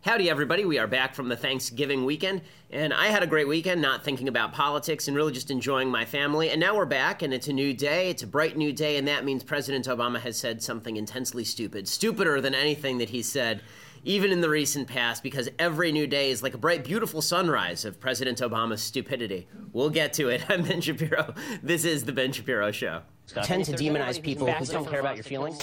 Howdy, everybody. We are back from the Thanksgiving weekend, and I had a great weekend, not thinking about politics and really just enjoying my family. And now we're back, and it's a new day. It's a bright new day, and that means President Obama has said something intensely stupid, stupider than anything that he's said, even in the recent past, because every new day is like a bright, beautiful sunrise of President Obama's stupidity. We'll get to it. I'm Ben Shapiro. This is The Ben Shapiro Show. Tend to demonize people who don't care about your feelings.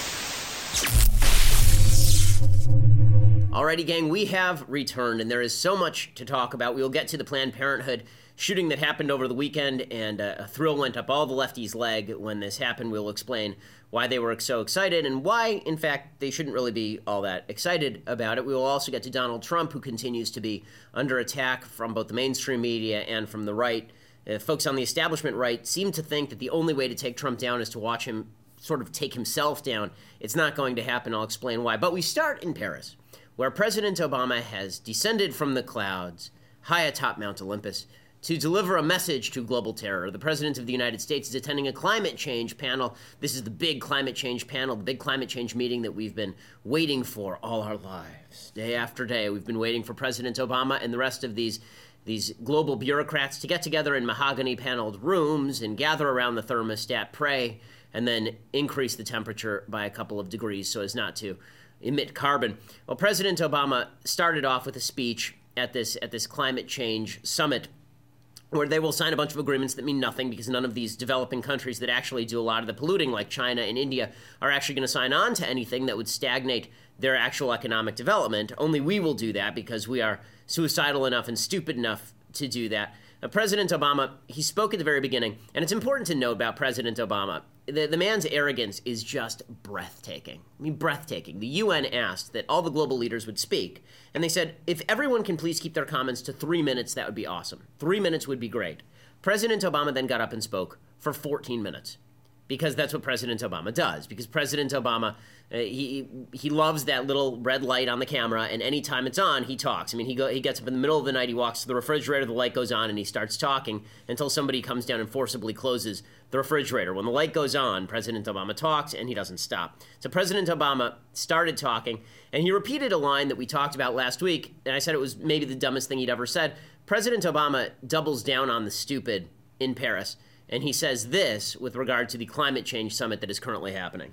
Alrighty, gang, we have returned, and there is so much to talk about. We will get to the Planned Parenthood shooting that happened over the weekend, and a thrill went up all the lefties' leg when this happened. We'll explain why they were so excited and why, in fact, they shouldn't really be all that excited about it. We will also get to Donald Trump, who continues to be under attack from both the mainstream media and from the right. Folks on the establishment right seem to think that the only way to take Trump down is to watch him sort of take himself down. It's not going to happen. I'll explain why. But we start in Paris, where President Obama has descended from the clouds, high atop Mount Olympus, to deliver a message to global terror. The President of the United States is attending a climate change panel. This is the big climate change panel, the big climate change meeting that we've been waiting for all our lives. Day after day, we've been waiting for President Obama and the rest of these global bureaucrats to get together in mahogany-paneled rooms and gather around the thermostat, pray, and then increase the temperature by a couple of degrees so as not to emit carbon. Well, President Obama started off with a speech at this climate change summit where they will sign a bunch of agreements that mean nothing because none of these developing countries that actually do a lot of the polluting, like China and India, are actually going to sign on to anything that would stagnate their actual economic development. Only we will do that because we are suicidal enough and stupid enough to do that. President Obama, he spoke at the very beginning, and it's important to note about President Obama. The man's arrogance is just breathtaking. I mean, breathtaking. The UN asked that all the global leaders would speak, and they said, if everyone can please keep their comments to 3 minutes, that would be awesome. 3 minutes would be great. President Obama then got up and spoke for 14 minutes, because that's what President Obama does. Because President Obama, he loves that little red light on the camera, and anytime it's on, he talks. I mean, he gets up in the middle of the night, he walks to the refrigerator, the light goes on, and he starts talking until somebody comes down and forcibly closes the refrigerator. When the light goes on, President Obama talks, and he doesn't stop. So President Obama started talking, and he repeated a line that we talked about last week, and I said it was maybe the dumbest thing he'd ever said. President Obama doubles down on the stupid in Paris. And he says this with regard to the climate change summit that is currently happening.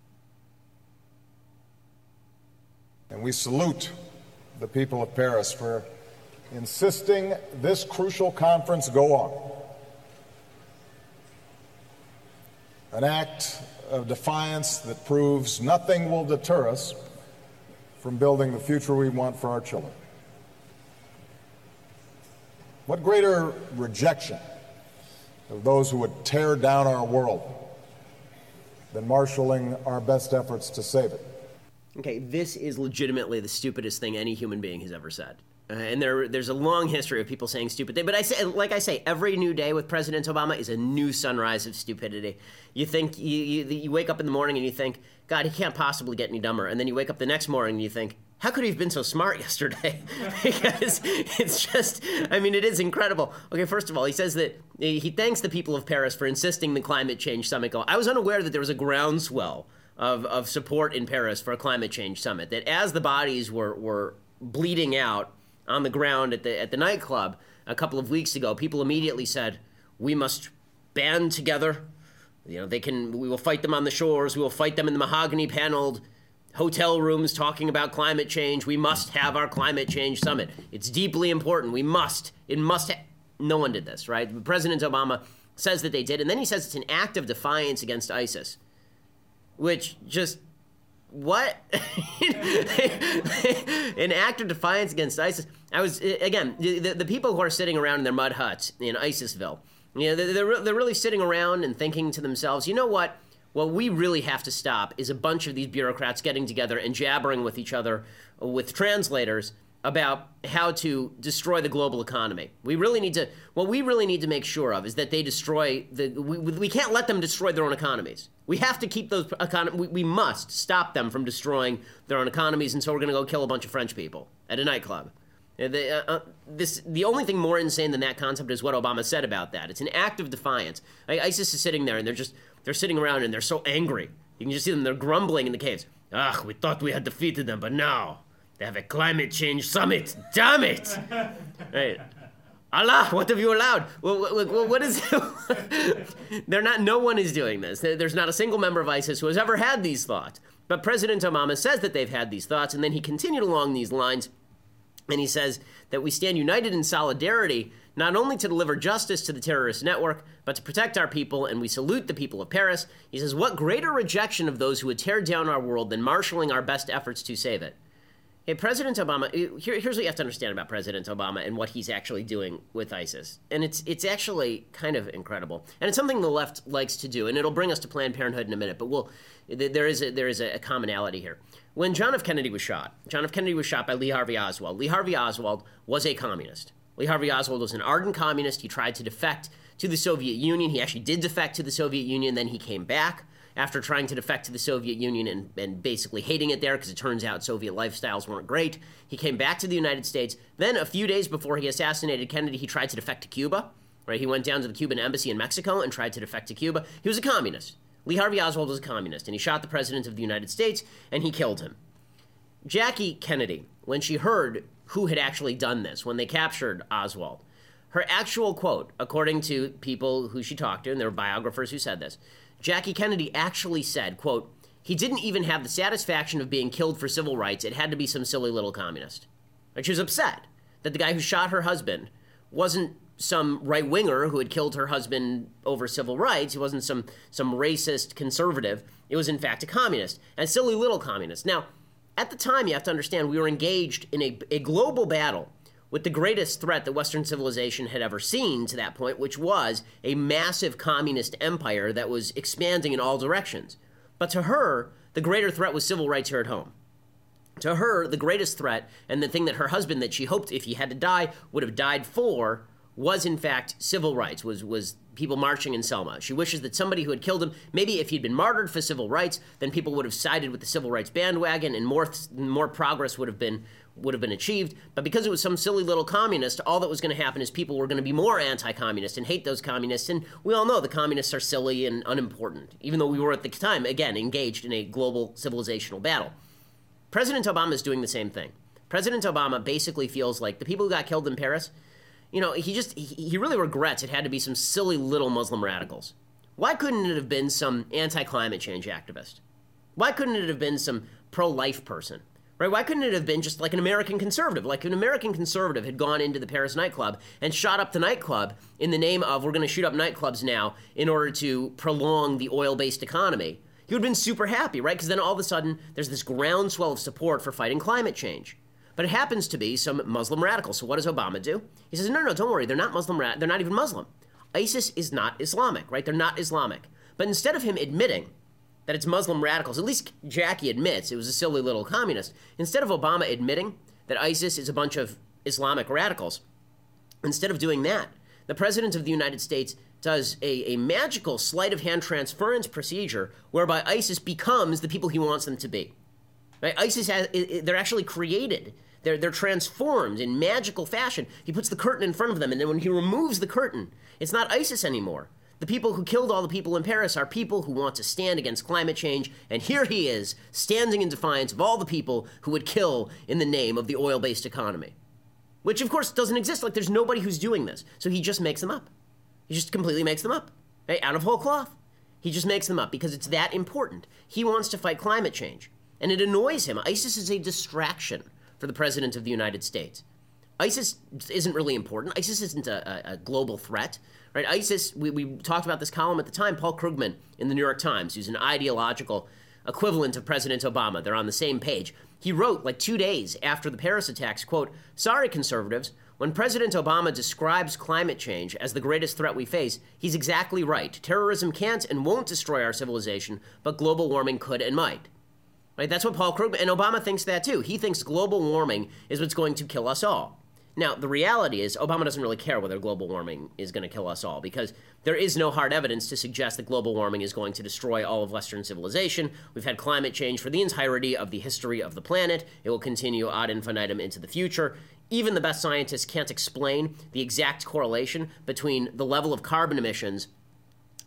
And we salute the people of Paris for insisting this crucial conference go on. An act of defiance that proves nothing will deter us from building the future we want for our children. What greater rejection of those who would tear down our world than marshaling our best efforts to save it. Okay, this is legitimately the stupidest thing any human being has ever said. And there's a long history of people saying stupid things. But I say, every new day with President Obama is a new sunrise of stupidity. You think, you wake up in the morning and you think, God, he can't possibly get any dumber. And then you wake up the next morning and you think, how could he have been so smart yesterday? Because it's just, I mean, it is incredible. Okay, first of all, he says that he thanks the people of Paris for insisting the climate change summit go. I was unaware that there was a groundswell of support in Paris for a climate change summit, that as the bodies were bleeding out on the ground at the nightclub a couple of weeks ago, people immediately said, we must band together. You know, we will fight them on the shores. We will fight them in the mahogany-paneled hotel rooms talking about climate change. We must have our climate change summit. It's deeply important. No one did this, right? President Obama says that they did, and then he says it's an act of defiance against ISIS, which just, what? An act of defiance against ISIS. The people who are sitting around in their mud huts in ISISville, you know, they're really sitting around and thinking to themselves, you know what? What we really have to stop is a bunch of these bureaucrats getting together and jabbering with each other with translators about how to destroy the global economy. What we really need to make sure of is that they destroy we can't let them destroy their own economies. We have to keep those we must stop them from destroying their own economies, and so we're going to go kill a bunch of French people at a nightclub. The only thing more insane than that concept is what Obama said about that. It's an act of defiance. ISIS is sitting there, and they're sitting around, and they're so angry. You can just see them. They're grumbling in the caves. We thought we had defeated them, but now They have a climate change summit. Damn it! Right. Allah, what have you allowed? Well, what is... No one is doing this. There's not a single member of ISIS who has ever had these thoughts. But President Obama says that they've had these thoughts, and then he continued along these lines, and he says that we stand united in solidarity, not only to deliver justice to the terrorist network, but to protect our people, and we salute the people of Paris. He says, what greater rejection of those who would tear down our world than marshaling our best efforts to save it? Hey, President Obama, here's what you have to understand about President Obama and what he's actually doing with ISIS. And it's actually kind of incredible. And it's something the left likes to do, and it'll bring us to Planned Parenthood in a minute, but there is a commonality here. When John F. Kennedy was shot by Lee Harvey Oswald. Lee Harvey Oswald was a communist. Lee Harvey Oswald was an ardent communist. He tried to defect to the Soviet Union. He actually did defect to the Soviet Union, then he came back after trying to defect to the Soviet Union and basically hating it there because it turns out Soviet lifestyles weren't great. He came back to the United States. Then a few days before he assassinated Kennedy, he tried to defect to Cuba. Right? He went down to the Cuban embassy in Mexico and tried to defect to Cuba. He was a communist. Lee Harvey Oswald was a communist, and he shot the president of the United States, and he killed him. Jackie Kennedy, when she heard who had actually done this, when they captured Oswald, her actual quote, according to people who she talked to, and there were biographers who said this, Jackie Kennedy actually said, quote, he didn't even have the satisfaction of being killed for civil rights. It had to be some silly little communist. And she was upset that the guy who shot her husband wasn't some right-winger who had killed her husband over civil rights. He wasn't some racist conservative. It was, in fact, a communist, and a silly little communist. Now, at the time, you have to understand, we were engaged in a global battle with the greatest threat that Western civilization had ever seen to that point, which was a massive communist empire that was expanding in all directions. But to her, the greater threat was civil rights here at home. To her, the greatest threat, and the thing that her husband, that she hoped if he had to die, would have died for, was in fact civil rights, was people marching in Selma. She wishes that somebody who had killed him, maybe if he'd been martyred for civil rights, then people would have sided with the civil rights bandwagon and more progress would have been achieved. But because it was some silly little communist, all that was going to happen is people were going to be more anti-communist and hate those communists. And we all know the communists are silly and unimportant, even though we were at the time, again, engaged in a global civilizational battle. President Obama is doing the same thing. President Obama basically feels like the people who got killed in Paris, he really regrets it had to be some silly little Muslim radicals. Why couldn't it have been some anti-climate change activist? Why couldn't it have been some pro-life person? Right? Why couldn't it have been just like an American conservative? Like an American conservative had gone into the Paris nightclub and shot up the nightclub in the name of, we're going to shoot up nightclubs now in order to prolong the oil-based economy. He would have been super happy, right? Because then all of a sudden, there's this groundswell of support for fighting climate change. But it happens to be some Muslim radicals. So what does Obama do? He says, no, don't worry. They're not Muslim. They're not even Muslim. ISIS is not Islamic, right? They're not Islamic. But instead of him admitting that it's Muslim radicals, at least Jackie admits it was a silly little communist. Instead of Obama admitting that ISIS is a bunch of Islamic radicals, instead of doing that, the President of the United States does a magical sleight-of-hand transference procedure whereby ISIS becomes the people he wants them to be. Right? ISIS they're actually created. They're transformed in magical fashion. He puts the curtain in front of them, and then when he removes the curtain, it's not ISIS anymore. The people who killed all the people in Paris are people who want to stand against climate change, and here he is, standing in defiance of all the people who would kill in the name of the oil-based economy. Which, of course, doesn't exist. Like, there's nobody who's doing this. So he just makes them up. He just completely makes them up. Right? Out of whole cloth. He just makes them up because it's that important. He wants to fight climate change. And it annoys him. ISIS is a distraction for the President of the United States. ISIS isn't really important. ISIS isn't a global threat, right? ISIS, we talked about this column at the time, Paul Krugman in the New York Times, who's an ideological equivalent of President Obama. They're on the same page. He wrote, like 2 days after the Paris attacks, quote, "Sorry, conservatives, when President Obama describes climate change as the greatest threat we face, he's exactly right. Terrorism can't and won't destroy our civilization, but global warming could and might." Right? That's what Paul Krugman, and Obama thinks that too. He thinks global warming is what's going to kill us all. Now, the reality is Obama doesn't really care whether global warming is going to kill us all because there is no hard evidence to suggest that global warming is going to destroy all of Western civilization. We've had climate change for the entirety of the history of the planet. It will continue ad infinitum into the future. Even the best scientists can't explain the exact correlation between the level of carbon emissions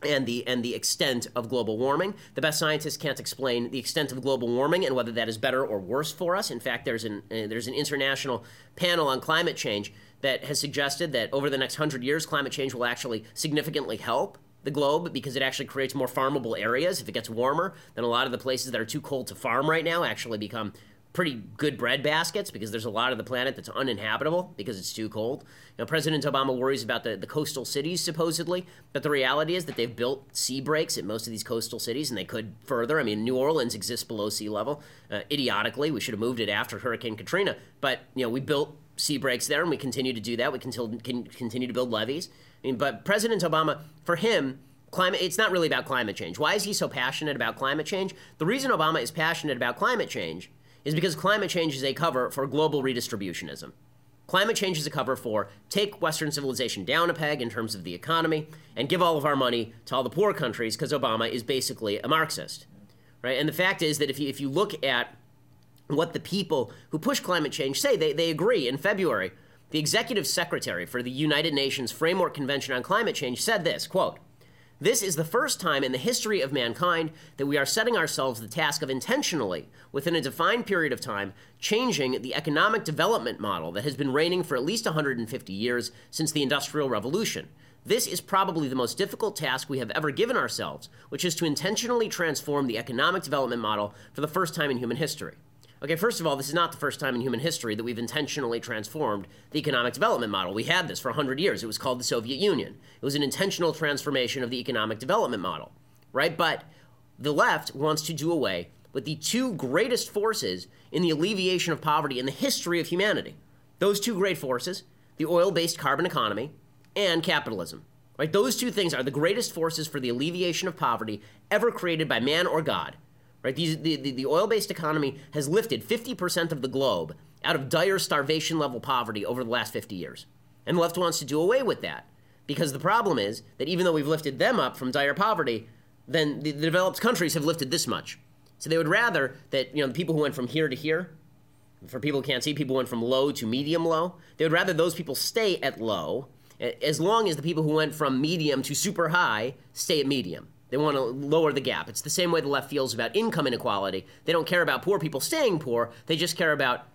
and the extent of global warming. The best scientists can't explain the extent of global warming and whether that is better or worse for us. In fact, there's an international panel on climate change that has suggested that over the next 100 years, climate change will actually significantly help the globe because it actually creates more farmable areas. If it gets warmer, then a lot of the places that are too cold to farm right now actually become pretty good bread baskets because there's a lot of the planet that's uninhabitable because it's too cold. President Obama worries about the coastal cities, supposedly, but the reality is that they've built sea breaks at most of these coastal cities, and they could further. I mean, New Orleans exists below sea level. Idiotically, we should have moved it after Hurricane Katrina, but we built sea breaks there, and we continue to do that. We continue to build levees. But President Obama, for him, it's not really about climate change. Why is he so passionate about climate change? The reason Obama is passionate about climate change is because climate change is a cover for global redistributionism. Climate change is a cover for take Western civilization down a peg in terms of the economy and give all of our money to all the poor countries because Obama is basically a Marxist, right? And the fact is that if you look at what the people who push climate change say, they agree. In February, the executive secretary for the United Nations Framework Convention on Climate Change said this, quote, "This is the first time in the history of mankind that we are setting ourselves the task of intentionally, within a defined period of time, changing the economic development model that has been reigning for at least 150 years since the Industrial Revolution. This is probably the most difficult task we have ever given ourselves, which is to intentionally transform the economic development model for the first time in human history." Okay, first of all, this is not the first time in human history that we've intentionally transformed the economic development model. We had this for 100 years. It was called the Soviet Union. It was an intentional transformation of the economic development model, right? But the left wants to do away with the two greatest forces in the alleviation of poverty in the history of humanity. Those two great forces, the oil-based carbon economy and capitalism, right? Those two things are the greatest forces for the alleviation of poverty ever created by man or God. Right? The oil-based economy has lifted 50% of the globe out of dire starvation-level poverty over the last 50 years. And the left wants to do away with that because the problem is that even though we've lifted them up from dire poverty, then the developed countries have lifted this much. So they would rather that the people who went from here to here, for people who can't see, people went from low to medium low, they would rather those people stay at low as long as the people who went from medium to super high stay at medium. They want to lower the gap. It's the same way the left feels about income inequality. They don't care about poor people staying poor. They just care about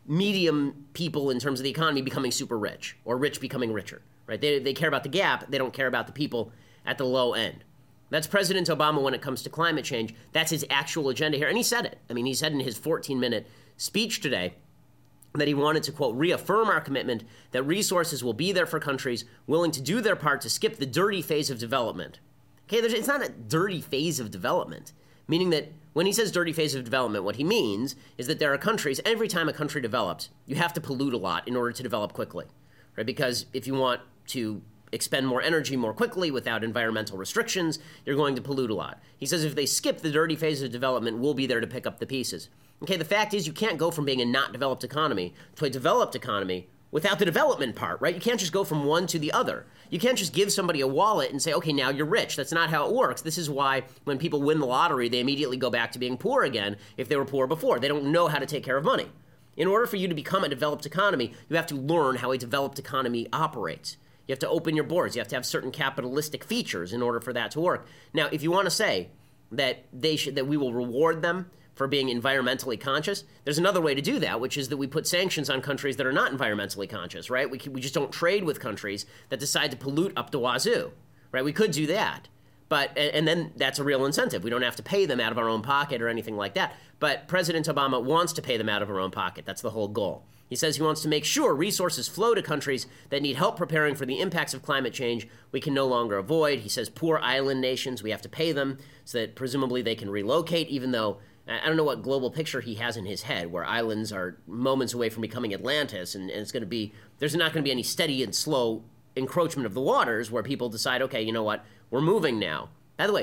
medium people in terms of the economy becoming super rich or rich becoming richer, right? They care about the gap. They don't care about the people at the low end. That's President Obama when it comes to climate change. That's his actual agenda here. And he said it. I mean, he said in his 14-minute speech today that he wanted to, quote, reaffirm our commitment that resources will be there for countries willing to do their part to skip the dirty phase of development. Okay, it's not a dirty phase of development, meaning that when he says dirty phase of development, what he means is that there are countries, every time a country develops, you have to pollute a lot in order to develop quickly, right? Because if you want to expend more energy more quickly without environmental restrictions, you're going to pollute a lot. He says if they skip the dirty phase of development, we'll be there to pick up the pieces. Okay, the fact is you can't go from being a not developed economy to a developed economy without the development part, right? You can't just go from one to the other. You can't just give somebody a wallet and say, okay, now you're rich. That's not how it works. This is why when people win the lottery, they immediately go back to being poor again if they were poor before. They don't know how to take care of money. In order for you to become a developed economy, you have to learn how a developed economy operates. You have to open your borders. You have to have certain capitalistic features in order for that to work. Now, if you want to say that that we will reward them for being environmentally conscious, there's another way to do that, which is that we put sanctions on countries that are not environmentally conscious, right? We just don't trade with countries that decide to pollute up the wazoo, right? We could do that, and then that's a real incentive. We don't have to pay them out of our own pocket or anything like that. But President Obama wants to pay them out of our own pocket. That's the whole goal. He says he wants to make sure resources flow to countries that need help preparing for the impacts of climate change we can no longer avoid. He says poor island nations, we have to pay them so that presumably they can relocate, even though I don't know what global picture he has in his head where islands are moments away from becoming Atlantis, and it's going to be, there's not going to be any steady and slow encroachment of the waters where people decide, okay, you know what, we're moving now. By the way,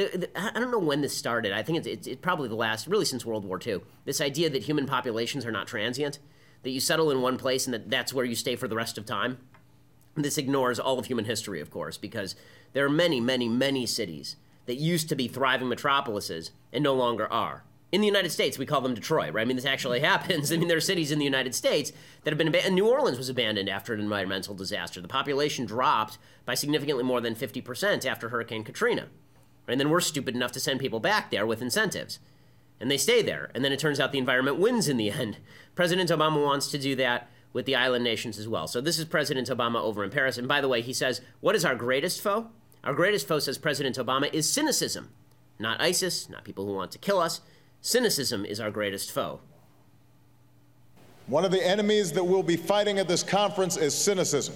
I don't know when this started. I think it's probably the last, really since World War II, this idea that human populations are not transient, that you settle in one place and that's where you stay for the rest of time. This ignores all of human history, of course, because there are many, many, many cities that used to be thriving metropolises and no longer are. In the United States, we call them Detroit, right? I mean, this actually happens. I mean, there are cities in the United States that have been abandoned. New Orleans was abandoned after an environmental disaster. The population dropped by significantly more than 50% after Hurricane Katrina. And then we're stupid enough to send people back there with incentives. And they stay there. And then it turns out the environment wins in the end. President Obama wants to do that with the island nations as well. So this is President Obama over in Paris. And by the way, he says, what is our greatest foe? Our greatest foe, says President Obama, is cynicism. Not ISIS, not people who want to kill us. Cynicism is our greatest foe. One of the enemies that we'll be fighting at this conference is cynicism.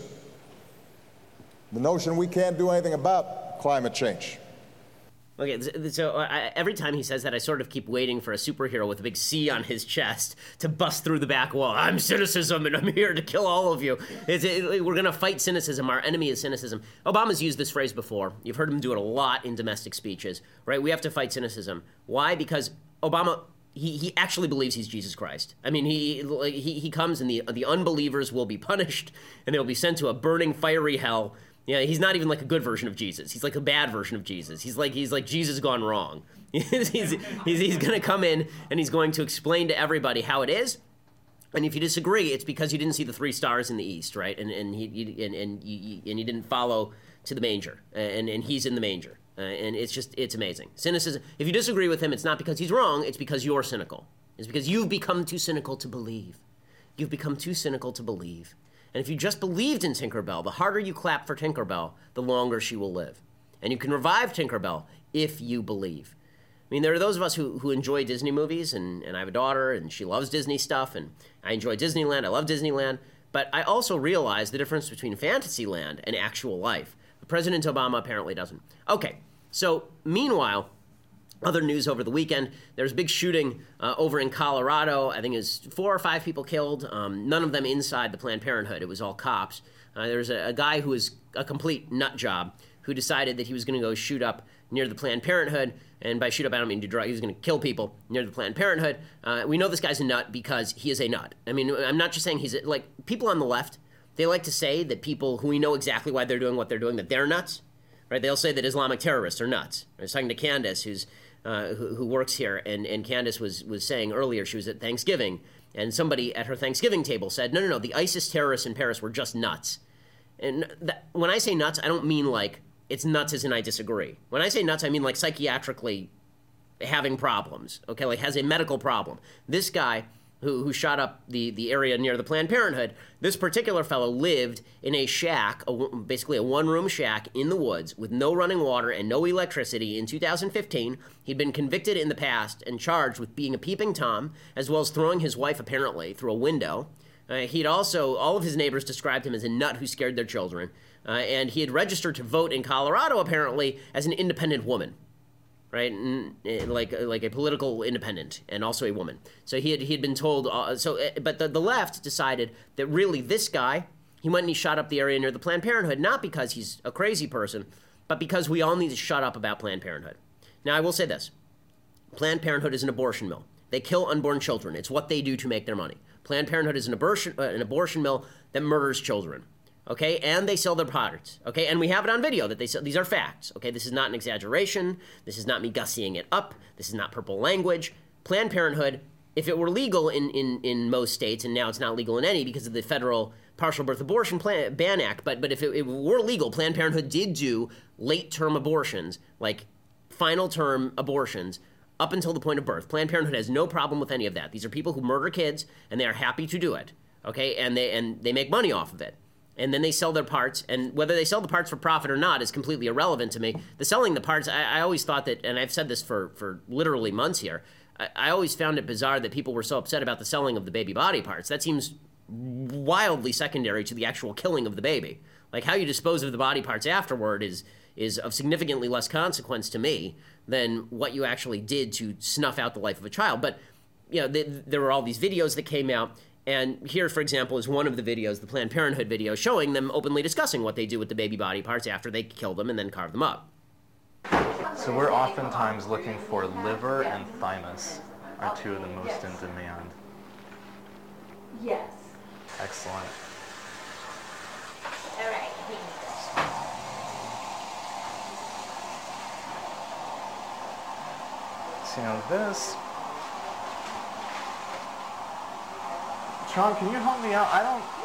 The notion we can't do anything about climate change. Okay, so every time he says that, I sort of keep waiting for a superhero with a big C on his chest to bust through the back wall. I'm cynicism, and I'm here to kill all of you. We're going to fight cynicism. Our enemy is cynicism. Obama's used this phrase before. You've heard him do it a lot in domestic speeches, right? We have to fight cynicism. Why? Because Obama, he actually believes he's Jesus Christ. I mean, he comes, and the unbelievers will be punished, and they'll be sent to a burning, fiery hell. Yeah, he's not even like a good version of Jesus. He's like a bad version of Jesus. He's like Jesus gone wrong. he's going to come in and he's going to explain to everybody how it is. And if you disagree, it's because you didn't see the 3 stars in the east, right? And you didn't follow to the manger, and he's in the manger. And it's amazing. Cynicism. If you disagree with him, it's not because he's wrong. It's because you're cynical. It's because you've become too cynical to believe. You've become too cynical to believe. And if you just believed in Tinkerbell, the harder you clap for Tinkerbell, the longer she will live. And you can revive Tinkerbell if you believe. I mean, there are those of us who enjoy Disney movies, and I have a daughter, and she loves Disney stuff, and I enjoy Disneyland. I love Disneyland. But I also realize the difference between Fantasyland and actual life. President Obama apparently doesn't. Okay, so meanwhile, other news over the weekend, there's a big shooting over in Colorado. I think it was 4 or 5 people killed, none of them inside the Planned Parenthood. It was all cops. There's a guy who was a complete nut job who decided that he was going to go shoot up near the Planned Parenthood. And by shoot up, I don't mean do drugs. He was going to kill people near the Planned Parenthood. We know this guy's a nut because he is a nut. I mean, I'm not just saying like people on the left, they like to say that people who we know exactly why they're doing what they're doing, that they're nuts. Right? They'll say that Islamic terrorists are nuts. I was talking to Candace, who works here, and Candace was saying earlier, she was at Thanksgiving, and somebody at her Thanksgiving table said, no, the ISIS terrorists in Paris were just nuts. And when I say nuts, I don't mean like it's nuts as in I disagree. When I say nuts, I mean like psychiatrically having problems, okay, like has a medical problem. This guy who shot up the area near the Planned Parenthood, this particular fellow lived in a shack, basically a one-room shack in the woods with no running water and no electricity in 2015. He'd been convicted in the past and charged with being a peeping Tom, as well as throwing his wife, apparently, through a window. He'd also, all of his neighbors described him as a nut who scared their children. And he had registered to vote in Colorado, apparently, as an independent woman. Right, like a political independent, and also a woman. So he had been told. But the left decided that really this guy, he went and he shot up the area near the Planned Parenthood, not because he's a crazy person, but because we all need to shut up about Planned Parenthood. Now I will say this: Planned Parenthood is an abortion mill. They kill unborn children. It's what they do to make their money. Planned Parenthood is an abortion mill that murders children. Okay, and they sell their products. Okay, and we have it on video that they sell. These are facts. Okay, this is not an exaggeration. This is not me gussying it up. This is not purple language. Planned Parenthood, if it were legal in most states, and now it's not legal in any because of the federal Partial Birth Abortion Ban Act, but if it were legal, Planned Parenthood did do late-term abortions, like final-term abortions, up until the point of birth. Planned Parenthood has no problem with any of that. These are people who murder kids, and they are happy to do it. Okay, and they make money off of it. And then they sell their parts, and whether they sell the parts for profit or not is completely irrelevant to me. The selling the parts, I always thought that, and I've said this for literally months here, I always found it bizarre that people were so upset about the selling of the baby body parts. That seems wildly secondary to the actual killing of the baby. Like, how you dispose of the body parts afterward is of significantly less consequence to me than what you actually did to snuff out the life of a child. But, you know, there were all these videos that came out. And here, for example, is one of the videos, the Planned Parenthood video, showing them openly discussing what they do with the baby body parts after they kill them and then carve them up. So we're oftentimes looking for liver and thymus are 2 of the most in demand. Yes. Excellent. All right. So now this Sean, can you help me out?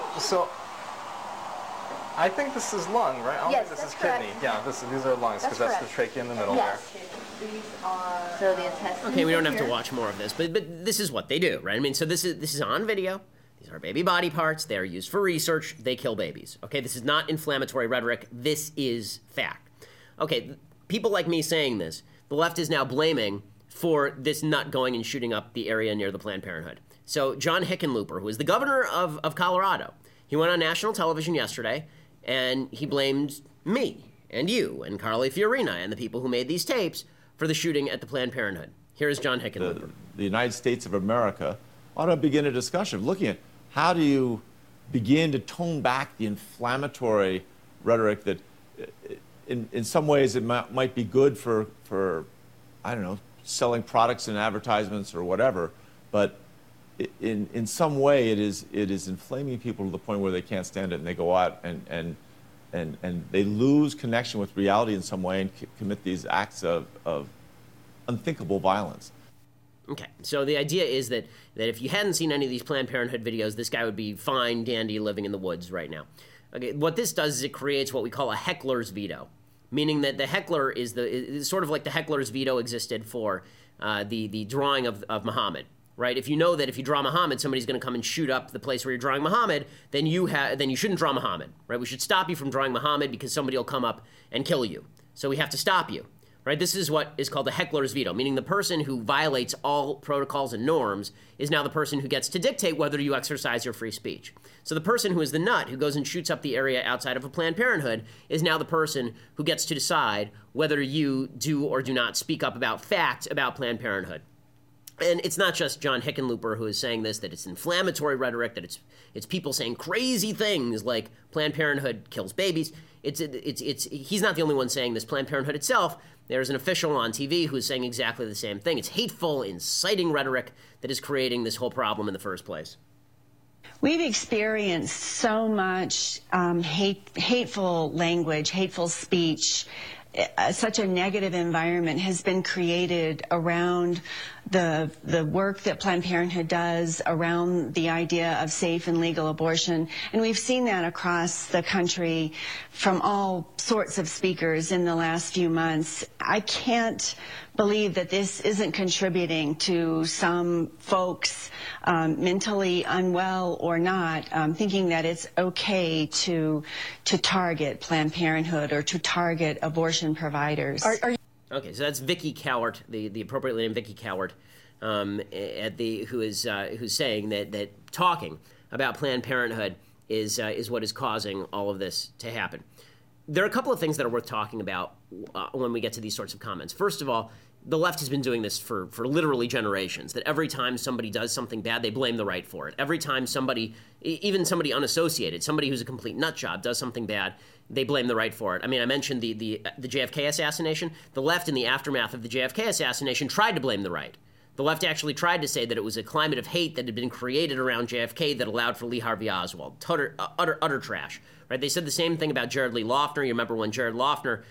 I think this is lung, right? I don't think this is kidney. Yeah, these are lungs, because that's the trachea in the middle there. These are so the intestines. Okay, we don't have to watch more of this, but this is what they do, right? I mean, so this is on video. These are baby body parts. They are used for research. They kill babies. Okay, this is not inflammatory rhetoric. This is fact. Okay, people like me saying this, the left is now blaming for this nut going and shooting up the area near the Planned Parenthood. So John Hickenlooper, who is the governor of Colorado, he went on national television yesterday, and he blamed me and you and Carly Fiorina and the people who made these tapes for the shooting at the Planned Parenthood. Here is John Hickenlooper. The United States of America ought to begin a discussion of looking at how do you begin to tone back the inflammatory rhetoric that in some ways it might be good for I don't know, selling products and advertisements or whatever, but in some way it is inflaming people to the point where they can't stand it, and they go out and they lose connection with reality in some way and commit these acts of unthinkable violence. Okay, so the idea is that if you hadn't seen any of these Planned Parenthood videos, this guy would be fine, dandy, living in the woods right now. Okay, what this does is it creates what we call a heckler's veto, meaning that the heckler is sort of like the heckler's veto existed for the drawing of Muhammad. Right? If you know that if you draw Muhammad, somebody's going to come and shoot up the place where you're drawing Muhammad, then you shouldn't draw Muhammad. Right? We should stop you from drawing Muhammad because somebody will come up and kill you. So we have to stop you. Right? This is what is called a heckler's veto, meaning the person who violates all protocols and norms is now the person who gets to dictate whether you exercise your free speech. So the person who is the nut who goes and shoots up the area outside of a Planned Parenthood is now the person who gets to decide whether you do or do not speak up about facts about Planned Parenthood. And it's not just John Hickenlooper who is saying this, that it's inflammatory rhetoric, that it's people saying crazy things like Planned Parenthood kills babies. He's not the only one saying this. Planned Parenthood itself, there's an official on TV who is saying exactly the same thing. It's hateful, inciting rhetoric that is creating this whole problem in the first place. We've experienced so much hateful language, hateful speech. Such a negative environment has been created around the work that Planned Parenthood does, around the idea of safe and legal abortion. And we've seen that across the country from all sorts of speakers in the last few months. I can't believe that this isn't contributing to some folks, mentally unwell or not, thinking that it's okay to target Planned Parenthood or to target abortion providers. Okay, so that's Vicky Cowart, the appropriately named Vicky Cowart, who's saying that talking about Planned Parenthood is what is causing all of this to happen. There are a couple of things that are worth talking about when we get to these sorts of comments. First of all, the left has been doing this for literally generations, that every time somebody does something bad, they blame the right for it. Every time somebody, even somebody unassociated, somebody who's a complete nut job does something bad, they blame the right for it. I mean, I mentioned the JFK assassination. The left in the aftermath of the JFK assassination tried to blame the right. The left actually tried to say that it was a climate of hate that had been created around JFK that allowed for Lee Harvey Oswald. Utter trash. Right? They said the same thing about Jared Lee Loughner. You remember when Jared Loughner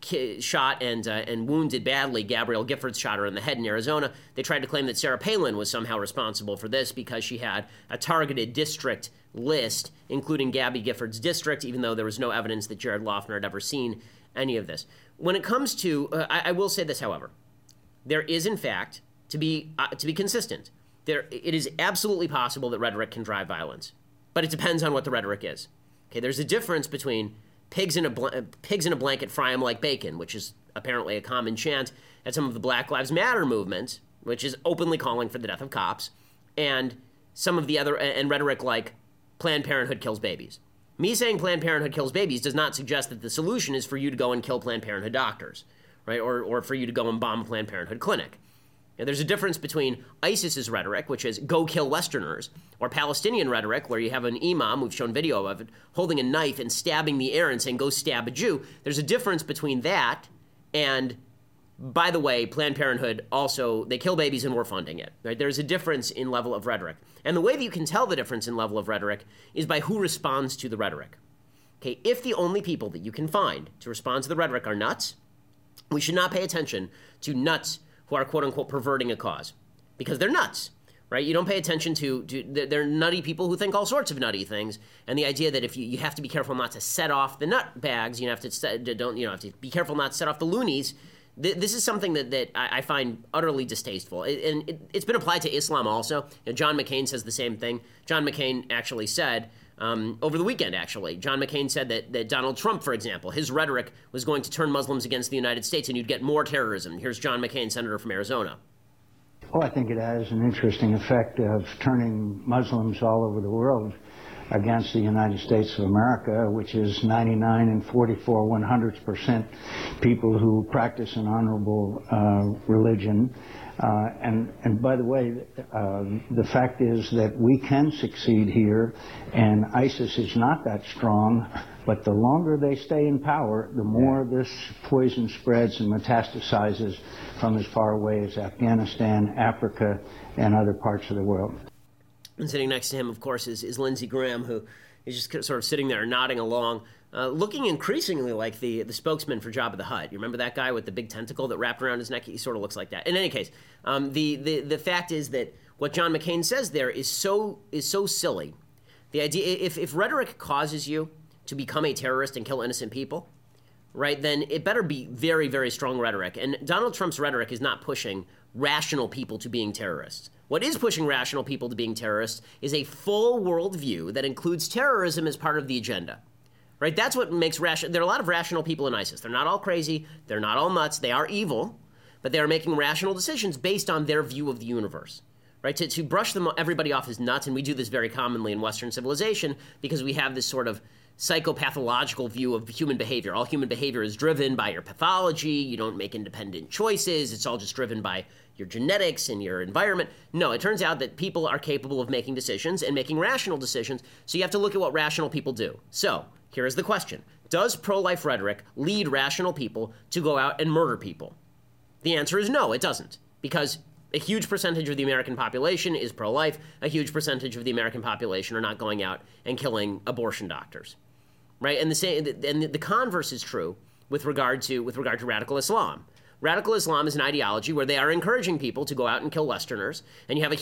shot and wounded badly Gabrielle Giffords, shot her in the head in Arizona. They tried to claim that Sarah Palin was somehow responsible for this because she had a targeted district list, including Gabby Giffords' district, even though there was no evidence that Jared Loughner had ever seen any of this. When it comes to, I will say this, however, there is, in fact, to be consistent, it is absolutely possible that rhetoric can drive violence, but it depends on what the rhetoric is. Okay, there's a difference between pigs in a blanket fry 'em like bacon, which is apparently a common chant at some of the Black Lives Matter movement, which is openly calling for the death of cops, and some of the other, and rhetoric like Planned Parenthood kills babies. Me saying Planned Parenthood kills babies does not suggest that the solution is for you to go and kill Planned Parenthood doctors, right? Or for you to go and bomb a Planned Parenthood clinic. Now, there's a difference between ISIS's rhetoric, which is go kill Westerners, or Palestinian rhetoric, where you have an imam, we've shown video of it, holding a knife and stabbing the air and saying, go stab a Jew. There's a difference between that and, by the way, Planned Parenthood also, they kill babies and we're funding it. Right? There's a difference in level of rhetoric. And the way that you can tell the difference in level of rhetoric is by who responds to the rhetoric. Okay, if the only people that you can find to respond to the rhetoric are nuts, we should not pay attention to nuts who are quote-unquote perverting a cause, because they're nuts, right? You don't pay attention to there are nutty people who think all sorts of nutty things, and the idea that if you have to be careful not to set off the nut bags, you have to be careful not to set off the loonies. This is something that I find utterly distasteful, and it's been applied to Islam also. John McCain says the same thing. John McCain actually said over the weekend, John McCain said that Donald Trump, for example, his rhetoric was going to turn Muslims against the United States, and you'd get more terrorism. Here's John McCain, senator from Arizona. Well, I think it has an interesting effect of turning Muslims all over the world against the United States of America, which is 99 and 44 100% people who practice an honorable religion. And by the way, the fact is that we can succeed here, and ISIS is not that strong, but the longer they stay in power, the more this poison spreads and metastasizes from as far away as Afghanistan, Africa, and other parts of the world. And sitting next to him, of course, is Lindsey Graham, who is just sort of sitting there nodding along, looking increasingly like the spokesman for Jabba the Hutt. You remember that guy with the big tentacle that wrapped around his neck? He sort of looks like that. In any case, the fact is that what John McCain says there is so silly. The idea, if rhetoric causes you to become a terrorist and kill innocent people, right, then it better be very, very strong rhetoric. And Donald Trump's rhetoric is not pushing rational people to being terrorists. What is pushing rational people to being terrorists is a full worldview that includes terrorism as part of the agenda. Right? That's what makes rational. There are a lot of rational people in ISIS. They're not all crazy. They're not all nuts. They are evil, but they are making rational decisions based on their view of the universe. Right? To brush everybody off as nuts, and we do this very commonly in Western civilization because we have this sort of psychopathological view of human behavior. All human behavior is driven by your pathology. You don't make independent choices. It's all just driven by your genetics and your environment. No, it turns out that people are capable of making decisions and making rational decisions, so you have to look at what rational people do. So, here is the question. Does pro-life rhetoric lead rational people to go out and murder people? The answer is no, it doesn't, because a huge percentage of the American population is pro-life. A huge percentage of the American population are not going out and killing abortion doctors, right? And the converse is true with regard to radical Islam. Radical Islam is an ideology where they are encouraging people to go out and kill Westerners, and you have a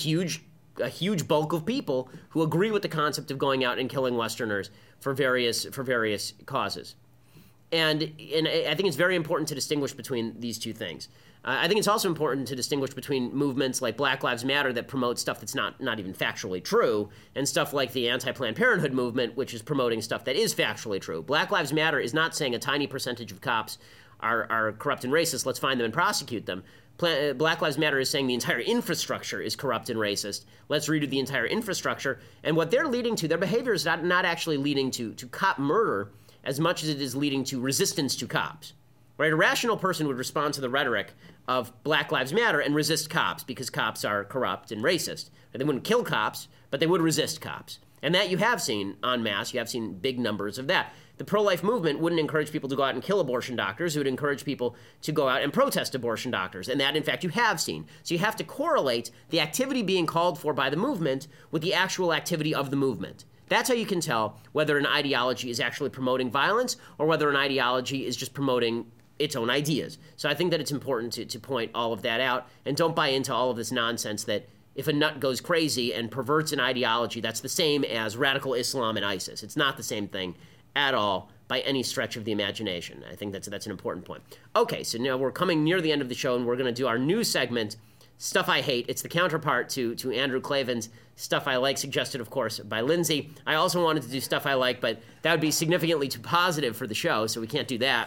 huge bulk of people who agree with the concept of going out and killing Westerners for various causes. And I think it's very important to distinguish between these two things. I think it's also important to distinguish between movements like Black Lives Matter that promote stuff that's not even factually true, and stuff like the anti-Planned Parenthood movement, which is promoting stuff that is factually true. Black Lives Matter is not saying a tiny percentage of cops are corrupt and racist, let's find them and prosecute them. Black Lives Matter is saying the entire infrastructure is corrupt and racist. Let's redo the entire infrastructure. And what they're leading to, their behavior is not actually leading to cop murder as much as it is leading to resistance to cops. Right? A rational person would respond to the rhetoric of Black Lives Matter and resist cops because cops are corrupt and racist. They wouldn't kill cops, but they would resist cops. And that you have seen en masse. You have seen big numbers of that. The pro-life movement wouldn't encourage people to go out and kill abortion doctors. It would encourage people to go out and protest abortion doctors. And that, in fact, you have seen. So you have to correlate the activity being called for by the movement with the actual activity of the movement. That's how you can tell whether an ideology is actually promoting violence or whether an ideology is just promoting its own ideas. So I think that it's important to point all of that out, and don't buy into all of this nonsense that if a nut goes crazy and perverts an ideology, that's the same as radical Islam and ISIS. It's not the same thing at all by any stretch of the imagination. I think that's an important point. Okay, so now we're coming near the end of the show, and we're going to do our new segment, Stuff I Hate. It's the counterpart to Andrew Klavan's Stuff I Like, suggested, of course, by Lindsay. I also wanted to do Stuff I Like, but that would be significantly too positive for the show, so we can't do that.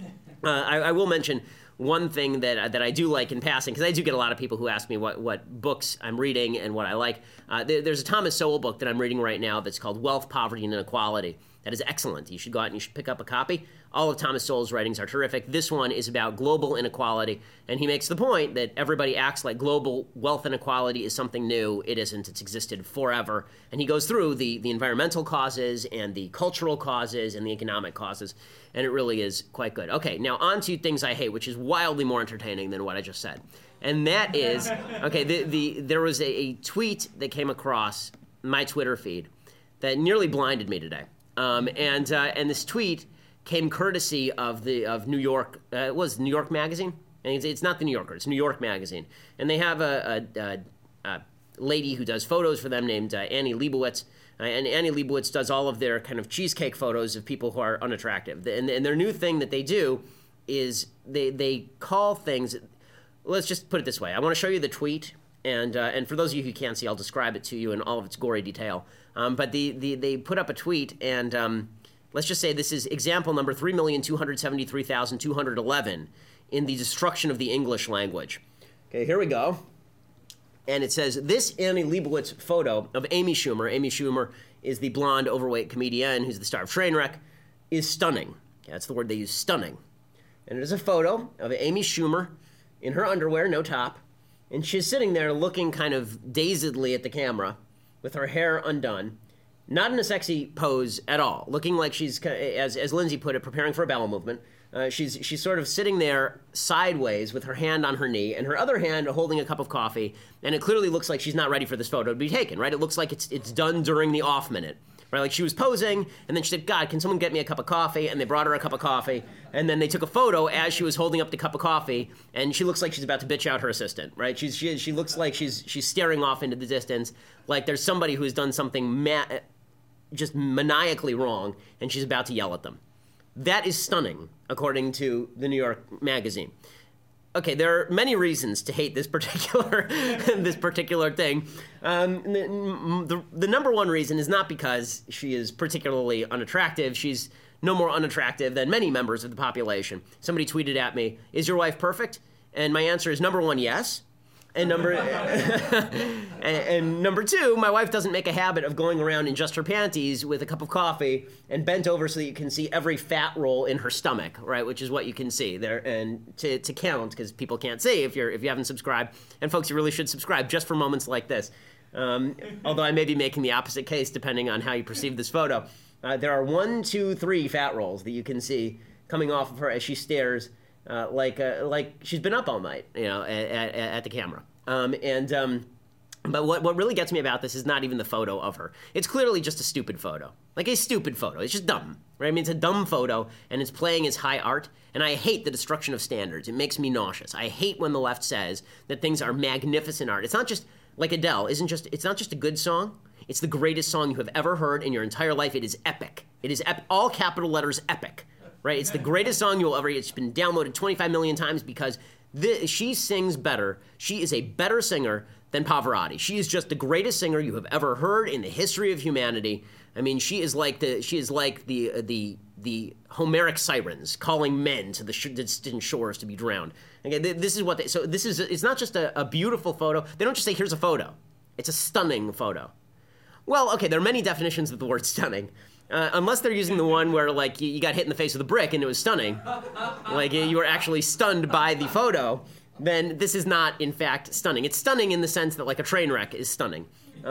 I will mention one thing that I do like in passing, because I do get a lot of people who ask me what books I'm reading and what I like. There's a Thomas Sowell book that I'm reading right now that's called Wealth, Poverty, and Inequality. That is excellent. You should go out and you should pick up a copy. All of Thomas Sowell's writings are terrific. This one is about global inequality, and he makes the point that everybody acts like global wealth inequality is something new. It isn't. It's existed forever. And he goes through the environmental causes and the cultural causes and the economic causes, and it really is quite good. Okay, now on to Things I Hate, which is wildly more entertaining than what I just said. And that is, okay, there was a tweet that came across my Twitter feed that nearly blinded me today. And this tweet came courtesy of New York. It was New York Magazine, and it's not the New Yorker. It's New York Magazine, and they have a lady who does photos for them named Annie Leibovitz. And Annie Leibovitz does all of their kind of cheesecake photos of people who are unattractive. And their new thing that they do is they call things, let's just put it this way. I want to show you the tweet, and for those of you who can't see, I'll describe it to you in all of its gory detail. But they put up a tweet, and let's just say this is example number 3,273,211 in the destruction of the English language. Okay, here we go. And it says, this Annie Leibovitz photo of Amy Schumer is the blonde, overweight comedian who's the star of Trainwreck, is stunning. Okay, that's the word they use, stunning. And it is a photo of Amy Schumer in her underwear, no top, and she's sitting there looking kind of dazedly at the camera with her hair undone, not in a sexy pose at all, looking like she's, as Lindsay put it, preparing for a bowel movement. She's sort of sitting there sideways with her hand on her knee and her other hand holding a cup of coffee, and it clearly looks like she's not ready for this photo to be taken, right? It looks like it's done during the off minute, right? Like she was posing, and then she said, God, can someone get me a cup of coffee? And they brought her a cup of coffee, and then they took a photo as she was holding up the cup of coffee, and she looks like she's about to bitch out her assistant, right? She looks like she's staring off into the distance, like there's somebody who has done something just maniacally wrong, and she's about to yell at them. That is stunning, according to the New York Magazine. Okay, there are many reasons to hate this particular thing. The number one reason is not because she is particularly unattractive. She's no more unattractive than many members of the population. Somebody tweeted at me, "Is your wife perfect?" And my answer is number one, yes. And number two, my wife doesn't make a habit of going around in just her panties with a cup of coffee and bent over so that you can see every fat roll in her stomach, right? Which is what you can see there, and to count, because people can't see if you haven't subscribed. And folks, you really should subscribe just for moments like this. Although I may be making the opposite case depending on how you perceive this photo. There are 1, 2, 3 fat rolls that you can see coming off of her as she stares. Like she's been up all night, at the camera. But what really gets me about this is not even the photo of her. It's clearly just a stupid photo. Like a stupid photo. It's just dumb, right? I mean, it's a dumb photo, and it's playing as high art, and I hate the destruction of standards. It makes me nauseous. I hate when the left says that things are magnificent art. It's not just, like Adele, it's not just a good song. It's the greatest song you have ever heard in your entire life. It is epic. It is all capital letters epic. Right, it's the greatest song you'll ever hear. It's been downloaded 25 million times because she sings better. She is a better singer than Pavarotti. She is just the greatest singer you have ever heard in the history of humanity. I mean, she is like the Homeric sirens calling men to the distant shores to be drowned. Okay, this is what it's not just a beautiful photo. They don't just say here's a photo. It's a stunning photo. Well, okay, there are many definitions of the word stunning. Unless they're using the one where, like, you got hit in the face with a brick and it was stunning, like you were actually stunned by the photo, then this is not, in fact, stunning. It's stunning in the sense that, like, a train wreck is stunning,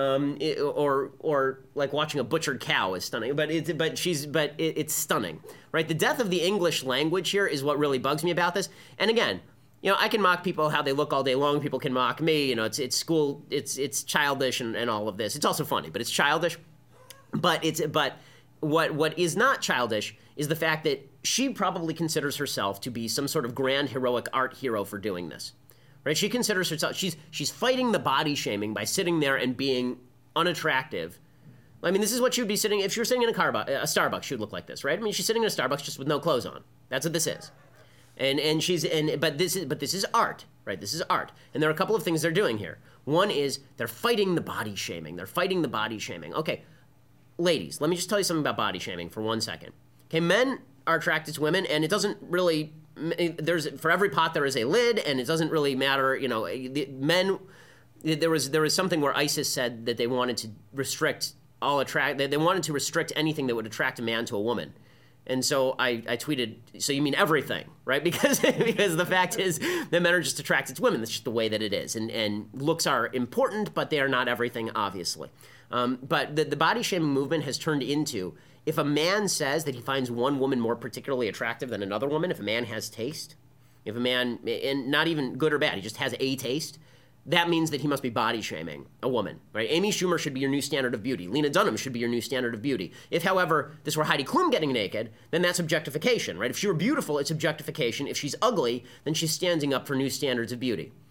or like watching a butchered cow is stunning. But it's stunning, right? The death of the English language here is what really bugs me about this. And again, I can mock people how they look all day long. People can mock me. It's childish and all of this. It's also funny, but it's childish. But what is not childish is the fact that she probably considers herself to be some sort of grand heroic art hero for doing this, right? She considers herself, she's fighting the body shaming by sitting there and being unattractive. I mean, this is what she would be sitting, if she were sitting in a Starbucks, she would look like this, right? I mean, she's sitting in a Starbucks just with no clothes on. That's what this is. But this is art, right? This is art. And there are a couple of things they're doing here. One is they're fighting the body shaming. Okay. Ladies, let me just tell you something about body shaming for 1 second. Okay, men are attracted to women, and it doesn't really, for every pot there is a lid, and it doesn't really matter, men, there was something where ISIS said that they wanted to restrict they wanted to restrict anything that would attract a man to a woman. And so I tweeted, so you mean everything, right? Because the fact is that men are just attracted to women. That's just the way that it is. And looks are important, but they are not everything, obviously. But the body shaming movement has turned into, if a man says that he finds one woman more particularly attractive than another woman, if a man has taste, if a man, and not even good or bad, he just has a taste, that means that he must be body shaming a woman, right? Amy Schumer should be your new standard of beauty. Lena Dunham should be your new standard of beauty. If, however, this were Heidi Klum getting naked, then that's objectification, right? If she were beautiful, it's objectification. If she's ugly, then she's standing up for new standards of beauty.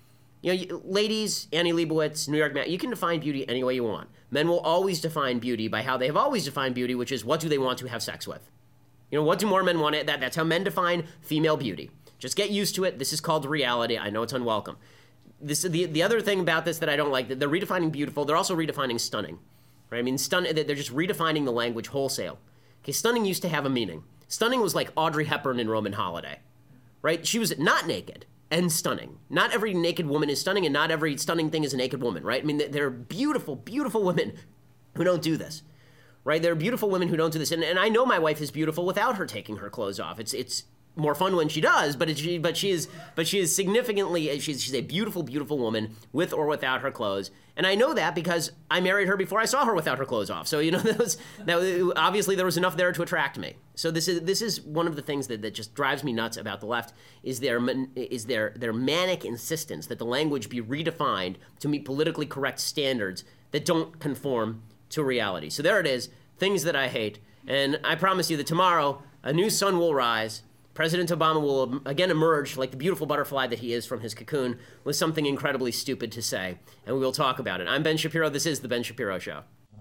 Ladies, Annie Leibovitz, New York Man, you can define beauty any way you want. Men will always define beauty by how they have always defined beauty, which is what do they want to have sex with. What do more men want? That's how men define female beauty. Just get used to it. This is called reality. I know it's unwelcome. The other thing about this that I don't like, that they're redefining beautiful, they're also redefining stunning. Right? I mean, they're just redefining the language wholesale. Okay, stunning used to have a meaning. Stunning was like Audrey Hepburn in Roman Holiday. Right? She was not naked and stunning. Not every naked woman is stunning, and not every stunning thing is a naked woman, right? I mean, there are beautiful, beautiful women who don't do this, right? There are beautiful women who don't do this, and I know my wife is beautiful without her taking her clothes off. It's more fun when she does, but she is significantly, she's a beautiful, beautiful woman with or without her clothes. And I know that because I married her before I saw her without her clothes off. So, obviously there was enough there to attract me. So this is one of the things that just drives me nuts about the left is their manic insistence that the language be redefined to meet politically correct standards that don't conform to reality. So there it is, things that I hate. And I promise you that tomorrow a new sun will rise. President Obama will again emerge like the beautiful butterfly that he is from his cocoon with something incredibly stupid to say, and we will talk about it. I'm Ben Shapiro. This is The Ben Shapiro Show.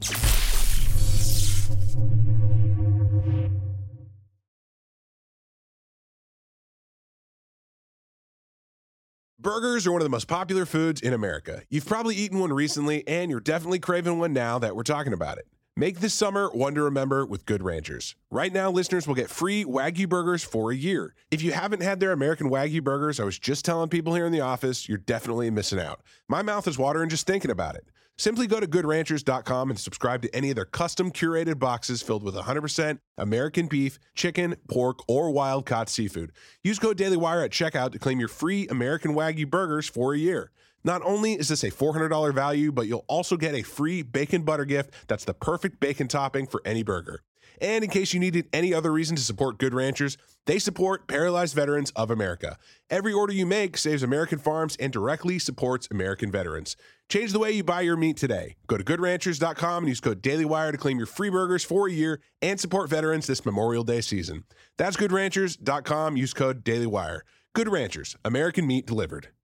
Burgers are one of the most popular foods in America. You've probably eaten one recently, and you're definitely craving one now that we're talking about it. Make this summer one to remember with Good Ranchers. Right now, listeners will get free Wagyu burgers for a year. If you haven't had their American Wagyu burgers, I was just telling people here in the office, you're definitely missing out. My mouth is watering just thinking about it. Simply go to GoodRanchers.com and subscribe to any of their custom curated boxes filled with 100% American beef, chicken, pork, or wild-caught seafood. Use code DailyWire at checkout to claim your free American Wagyu burgers for a year. Not only is this a $400 value, but you'll also get a free bacon butter gift that's the perfect bacon topping for any burger. And in case you needed any other reason to support Good Ranchers, they support Paralyzed Veterans of America. Every order you make saves American farms and directly supports American veterans. Change the way you buy your meat today. Go to GoodRanchers.com and use code DailyWire to claim your free burgers for a year and support veterans this Memorial Day season. That's GoodRanchers.com. Use code DailyWire. Good Ranchers, American meat delivered.